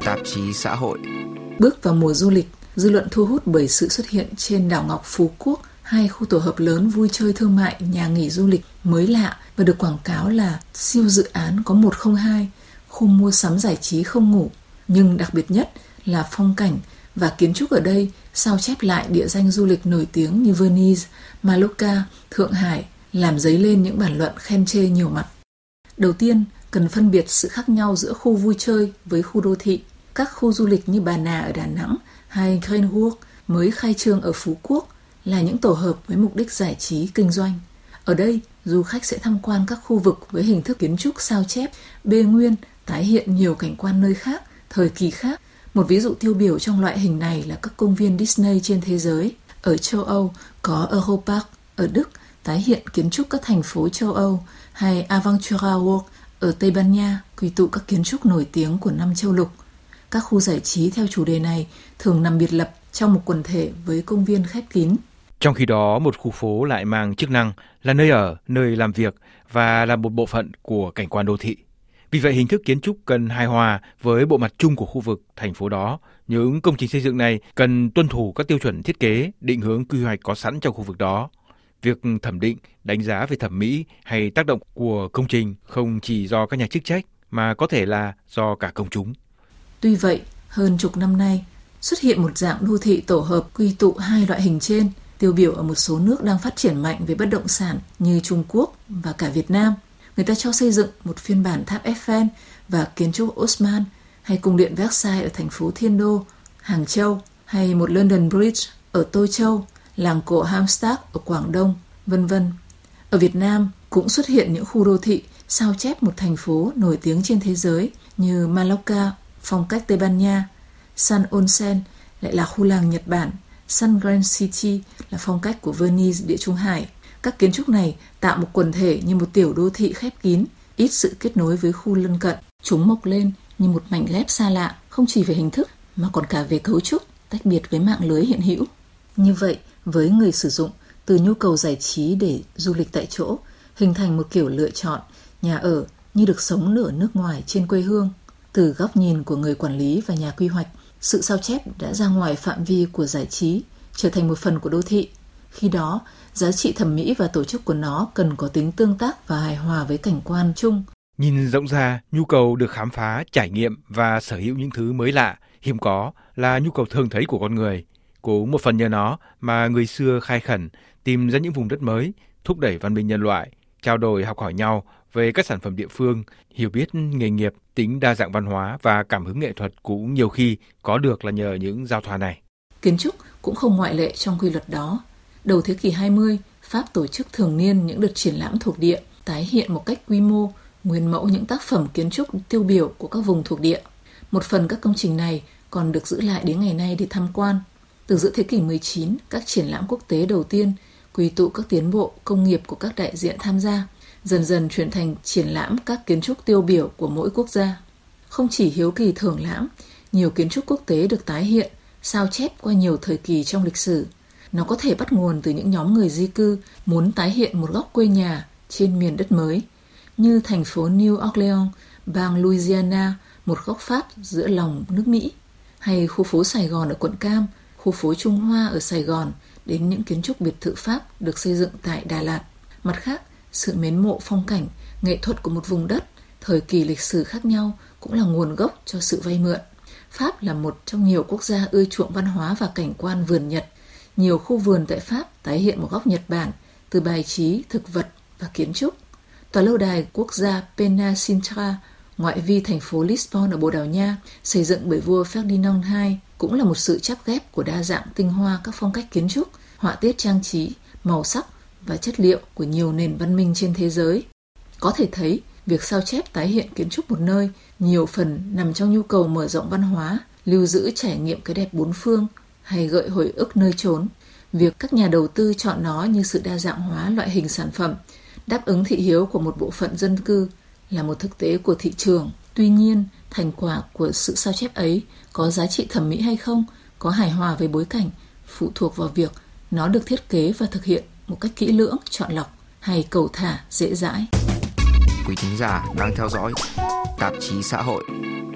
tạp chí xã hội. Bước vào mùa du lịch, dư luận thu hút bởi sự xuất hiện trên đảo ngọc Phú Quốc hai khu tổ hợp lớn vui chơi thương mại, nhà nghỉ du lịch mới lạ và được quảng cáo là siêu dự án có 102, khu mua sắm giải trí không ngủ. Nhưng đặc biệt nhất là phong cảnh và kiến trúc ở đây sao chép lại địa danh du lịch nổi tiếng như Venice, Mallorca, Thượng Hải, làm dấy lên những bản luận khen chê nhiều mặt. Đầu tiên, cần phân biệt sự khác nhau giữa khu vui chơi với khu đô thị. Các khu du lịch như Bà Nà ở Đà Nẵng hay Greenwood mới khai trương ở Phú Quốc là những tổ hợp với mục đích giải trí kinh doanh. Ở đây, du khách sẽ tham quan các khu vực với hình thức kiến trúc sao chép, bê nguyên, tái hiện nhiều cảnh quan nơi khác, thời kỳ khác. Một ví dụ tiêu biểu trong loại hình này là các công viên Disney trên thế giới. Ở châu Âu có Europark, ở Đức tái hiện kiến trúc các thành phố châu Âu, hay Aventura World ở Tây Ban Nha quy tụ các kiến trúc nổi tiếng của 5 châu lục. Các khu giải trí theo chủ đề này thường nằm biệt lập trong một quần thể với công viên khép kín. Trong khi đó, một khu phố lại mang chức năng là nơi ở, nơi làm việc và là một bộ phận của cảnh quan đô thị. Vì vậy, hình thức kiến trúc cần hài hòa với bộ mặt chung của khu vực, thành phố đó. Những công trình xây dựng này cần tuân thủ các tiêu chuẩn thiết kế, định hướng quy hoạch có sẵn trong khu vực đó. Việc thẩm định, đánh giá về thẩm mỹ hay tác động của công trình không chỉ do các nhà chức trách mà có thể là do cả công chúng. Tuy vậy, hơn chục năm nay, xuất hiện một dạng đô thị tổ hợp quy tụ hai loại hình trên, tiêu biểu ở một số nước đang phát triển mạnh về bất động sản như Trung Quốc và cả Việt Nam. Người ta cho xây dựng một phiên bản tháp Eiffel và kiến trúc Haussmann, hay cung điện Versailles ở thành phố Thiên Đô, Hàng Châu, hay một London Bridge ở Tô Châu, làng cổ Hampstead ở Quảng Đông, vân vân. Ở Việt Nam cũng xuất hiện những khu đô thị sao chép một thành phố nổi tiếng trên thế giới như Mallorca, phong cách Tây Ban Nha, Sun Onsen lại là khu làng Nhật Bản, Sun Grand City là phong cách của Venice, Địa Trung Hải. Các kiến trúc này tạo một quần thể như một tiểu đô thị khép kín, ít sự kết nối với khu lân cận. Chúng mọc lên như một mảnh ghép xa lạ, không chỉ về hình thức mà còn cả về cấu trúc, tách biệt với mạng lưới hiện hữu. Như vậy, với người sử dụng, từ nhu cầu giải trí để du lịch tại chỗ, hình thành một kiểu lựa chọn nhà ở như được sống nửa nước ngoài trên quê hương. Từ góc nhìn của người quản lý và nhà quy hoạch, sự sao chép đã ra ngoài phạm vi của giải trí, trở thành một phần của đô thị. Khi đó, giá trị thẩm mỹ và tổ chức của nó cần có tính tương tác và hài hòa với cảnh quan chung. Nhìn rộng ra, nhu cầu được khám phá, trải nghiệm và sở hữu những thứ mới lạ, hiếm có là nhu cầu thường thấy của con người. Cũng một phần nhờ nó mà người xưa khai khẩn, tìm ra những vùng đất mới, thúc đẩy văn minh nhân loại, trao đổi học hỏi nhau về các sản phẩm địa phương, hiểu biết nghề nghiệp, tính đa dạng văn hóa và cảm hứng nghệ thuật cũng nhiều khi có được là nhờ những giao thoa này. Kiến trúc cũng không ngoại lệ trong quy luật đó. Đầu thế kỷ 20, Pháp tổ chức thường niên những đợt triển lãm thuộc địa, tái hiện một cách quy mô, nguyên mẫu những tác phẩm kiến trúc tiêu biểu của các vùng thuộc địa. Một phần các công trình này còn được giữ lại đến ngày nay để tham quan. Từ giữa thế kỷ 19, các triển lãm quốc tế đầu tiên quy tụ các tiến bộ công nghiệp của các đại diện tham gia, dần dần chuyển thành triển lãm các kiến trúc tiêu biểu của mỗi quốc gia. Không chỉ hiếu kỳ thưởng lãm, nhiều kiến trúc quốc tế được tái hiện, sao chép qua nhiều thời kỳ trong lịch sử. Nó có thể bắt nguồn từ những nhóm người di cư muốn tái hiện một góc quê nhà trên miền đất mới, như thành phố New Orleans, bang Louisiana, một góc Pháp giữa lòng nước Mỹ, hay khu phố Sài Gòn ở quận Cam, khu phố Trung Hoa ở Sài Gòn, đến những kiến trúc biệt thự Pháp được xây dựng tại Đà Lạt. Mặt khác, sự mến mộ phong cảnh, nghệ thuật của một vùng đất, thời kỳ lịch sử khác nhau cũng là nguồn gốc cho sự vay mượn. Pháp là một trong nhiều quốc gia ưa chuộng văn hóa và cảnh quan vườn Nhật. Nhiều khu vườn tại Pháp tái hiện một góc Nhật Bản từ bài trí, thực vật và kiến trúc. Tòa lâu đài quốc gia Pena Sintra, ngoại vi thành phố Lisbon ở Bồ Đào Nha, xây dựng bởi vua Ferdinand II, cũng là một sự chắp ghép của đa dạng tinh hoa các phong cách kiến trúc, họa tiết trang trí, màu sắc và chất liệu của nhiều nền văn minh trên thế giới. Có thể thấy, việc sao chép tái hiện kiến trúc một nơi nhiều phần nằm trong nhu cầu mở rộng văn hóa, lưu giữ trải nghiệm cái đẹp bốn phương hay gợi hồi ức nơi chốn. Việc các nhà đầu tư chọn nó như sự đa dạng hóa loại hình sản phẩm, đáp ứng thị hiếu của một bộ phận dân cư là một thực tế của thị trường. Tuy nhiên, thành quả của sự sao chép ấy có giá trị thẩm mỹ hay không, có hài hòa với bối cảnh, phụ thuộc vào việc nó được thiết kế và thực hiện một cách kỹ lưỡng, chọn lọc hay cầu thả, dễ dãi. Quý thính giả đang theo dõi tạp chí xã hội.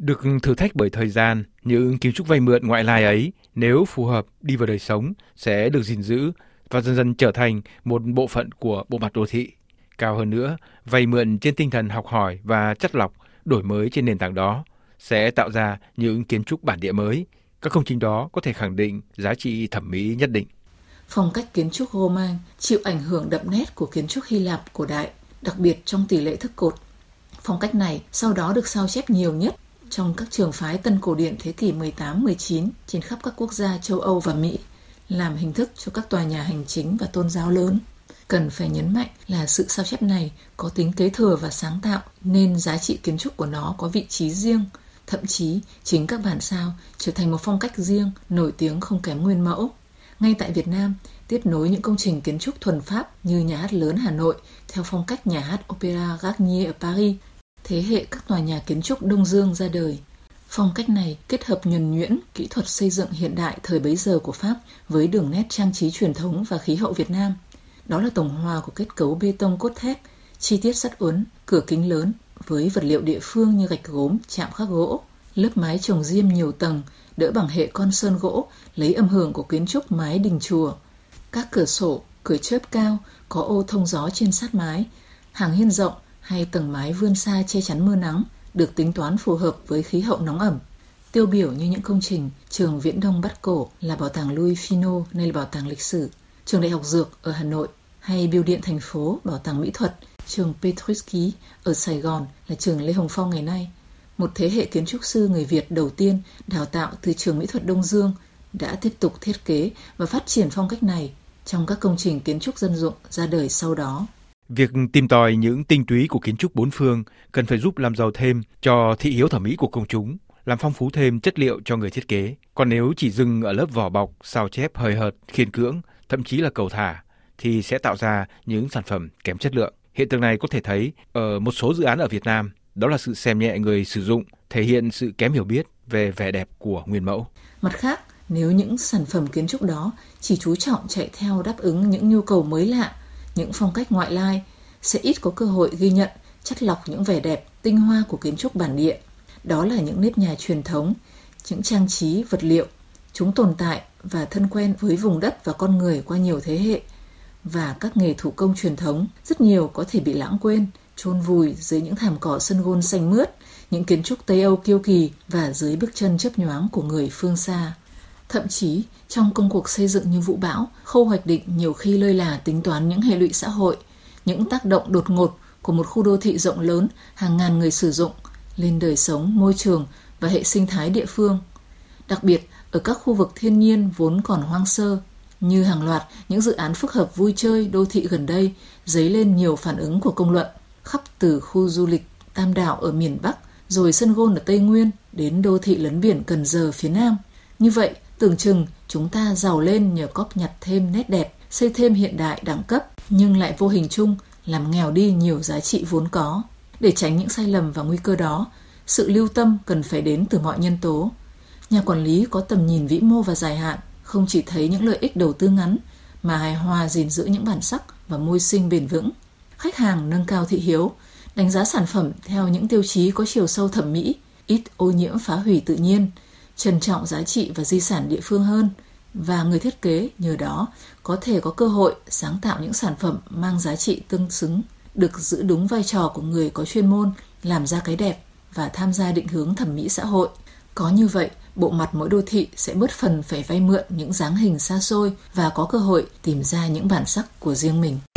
Được thử thách bởi thời gian, những kiến trúc vay mượn ngoại lai ấy nếu phù hợp đi vào đời sống sẽ được gìn giữ và dần dần trở thành một bộ phận của bộ mặt đô thị. Cao hơn nữa, vay mượn trên tinh thần học hỏi và chắt lọc, đổi mới trên nền tảng đó sẽ tạo ra những kiến trúc bản địa mới. Các công trình đó có thể khẳng định giá trị thẩm mỹ nhất định. Phong cách kiến trúc Roman chịu ảnh hưởng đậm nét của kiến trúc Hy Lạp cổ đại, đặc biệt trong tỷ lệ thức cột. Phong cách này sau đó được sao chép nhiều nhất trong các trường phái tân cổ điển thế kỷ 18-19 trên khắp các quốc gia châu Âu và Mỹ, làm hình thức cho các tòa nhà hành chính và tôn giáo lớn. Cần phải nhấn mạnh là sự sao chép này có tính kế thừa và sáng tạo, nên giá trị kiến trúc của nó có vị trí riêng. Thậm chí, chính các bản sao trở thành một phong cách riêng, nổi tiếng không kém nguyên mẫu. Ngay tại Việt Nam, tiếp nối những công trình kiến trúc thuần Pháp như Nhà hát lớn Hà Nội theo phong cách nhà hát Opéra Garnier ở Paris, thế hệ các tòa nhà kiến trúc Đông Dương ra đời. Phong cách này kết hợp nhuần nhuyễn kỹ thuật xây dựng hiện đại thời bấy giờ của Pháp với đường nét trang trí truyền thống và khí hậu Việt Nam. Đó là tổng hòa của kết cấu bê tông cốt thép, chi tiết sắt uốn, cửa kính lớn với vật liệu địa phương như gạch gốm, chạm khắc gỗ, lớp mái chồng diêm nhiều tầng, đỡ bằng hệ con sơn gỗ, lấy âm hưởng của kiến trúc mái đình chùa. Các cửa sổ, cửa chớp cao, có ô thông gió trên sát mái, hàng hiên rộng hay tầng mái vươn xa che chắn mưa nắng, được tính toán phù hợp với khí hậu nóng ẩm. Tiêu biểu như những công trình trường Viễn Đông Bắc Cổ là Bảo tàng Louis Finot, nay là Bảo tàng Lịch sử, trường Đại học Dược ở Hà Nội, hay Bưu điện thành phố, Bảo tàng Mỹ thuật, trường Petruski ở Sài Gòn là trường Lê Hồng Phong ngày nay. Một thế hệ kiến trúc sư người Việt đầu tiên đào tạo từ trường Mỹ thuật Đông Dương đã tiếp tục thiết kế và phát triển phong cách này trong các công trình kiến trúc dân dụng ra đời sau đó. Việc tìm tòi những tinh túy của kiến trúc bốn phương cần phải giúp làm giàu thêm cho thị hiếu thẩm mỹ của công chúng, làm phong phú thêm chất liệu cho người thiết kế. Còn nếu chỉ dừng ở lớp vỏ bọc, sao chép hời hợt, khiên cưỡng, thậm chí là cầu thả, thì sẽ tạo ra những sản phẩm kém chất lượng. Hiện tượng này có thể thấy ở một số dự án ở Việt Nam, đó là sự xem nhẹ người sử dụng, thể hiện sự kém hiểu biết về vẻ đẹp của nguyên mẫu. Mặt khác, nếu những sản phẩm kiến trúc đó chỉ chú trọng chạy theo đáp ứng những nhu cầu mới lạ, những phong cách ngoại lai, sẽ ít có cơ hội ghi nhận, chắt lọc những vẻ đẹp, tinh hoa của kiến trúc bản địa. Đó là những nếp nhà truyền thống, những trang trí, vật liệu. Chúng tồn tại và thân quen với vùng đất và con người qua nhiều thế hệ. Và các nghề thủ công truyền thống, rất nhiều có thể bị lãng quên, chôn vùi dưới những thảm cỏ sân gôn xanh mướt, những kiến trúc Tây Âu kiêu kỳ và dưới bước chân chớp nhoáng của người phương xa. Thậm chí, trong công cuộc xây dựng như vũ bão, khâu hoạch định nhiều khi lơi là tính toán những hệ lụy xã hội, những tác động đột ngột của một khu đô thị rộng lớn, hàng ngàn người sử dụng, lên đời sống, môi trường và hệ sinh thái địa phương. Đặc biệt, ở các khu vực thiên nhiên vốn còn hoang sơ, như hàng loạt những dự án phức hợp vui chơi đô thị gần đây dấy lên nhiều phản ứng của công luận, khắp từ khu du lịch Tam Đảo ở miền Bắc, rồi sân gôn ở Tây Nguyên đến đô thị lấn biển Cần Giờ phía Nam. Như vậy, tưởng chừng chúng ta giàu lên nhờ cóp nhặt thêm nét đẹp, xây thêm hiện đại đẳng cấp, nhưng lại vô hình chung làm nghèo đi nhiều giá trị vốn có. Để tránh những sai lầm và nguy cơ đó, sự lưu tâm cần phải đến từ mọi nhân tố. Nhà quản lý có tầm nhìn vĩ mô và dài hạn, không chỉ thấy những lợi ích đầu tư ngắn, mà hài hòa gìn giữ những bản sắc và môi sinh bền vững. Khách hàng nâng cao thị hiếu, đánh giá sản phẩm theo những tiêu chí có chiều sâu thẩm mỹ, ít ô nhiễm phá hủy tự nhiên, trân trọng giá trị và di sản địa phương hơn, và người thiết kế nhờ đó có thể có cơ hội sáng tạo những sản phẩm mang giá trị tương xứng, được giữ đúng vai trò của người có chuyên môn, làm ra cái đẹp và tham gia định hướng thẩm mỹ xã hội. Có như vậy, bộ mặt mỗi đô thị sẽ bớt phần phải vay mượn những dáng hình xa xôi và có cơ hội tìm ra những bản sắc của riêng mình.